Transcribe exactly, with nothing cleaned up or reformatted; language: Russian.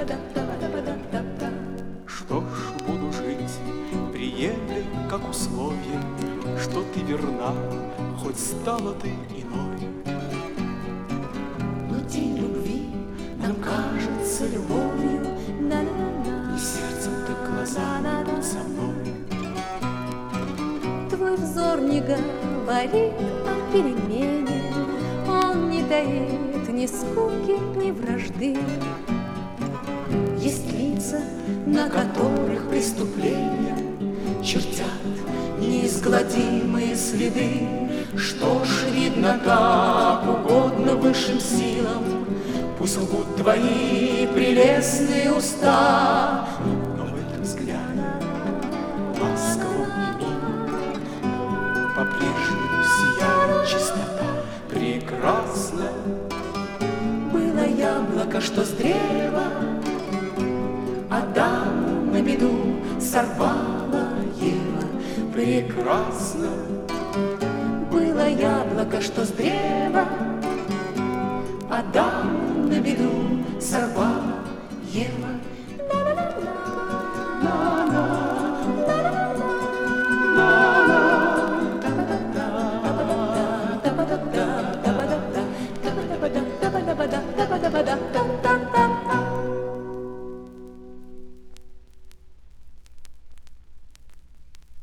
Что ж, буду жить, приемля как условие, что ты верна, хоть стала ты иной. Но день любви нам кажется любовью, И сердцем ты глаза идут со мной. твой взор не говорит о перемене, он не таит ни скуки, ни вражды. Есть лица, на которых преступления чертят неизгладимые следы. Что ж, видно, как угодно высшим силам, пусть лгут твои прелестные уста, Но в этом взгляде ласковом и милом по-прежнему сияет чистота. Прекрасно было яблоко, что с древа Адаму на беду сорвала Ева. прекрасно Было яблоко, что с древа Адаму на беду сорвала Ева.